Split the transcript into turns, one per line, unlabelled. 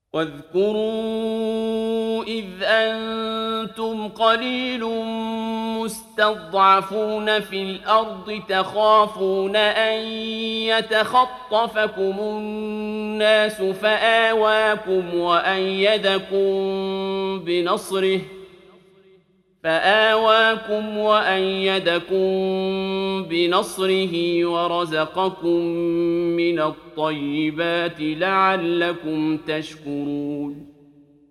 واذكروا إذ أنتم قليل مستضعفون في الأرض تخافون أن يتخطفكم الناس فآواكم وأيدكم بنصره ورزقكم من الطيبات لعلكم تشكرون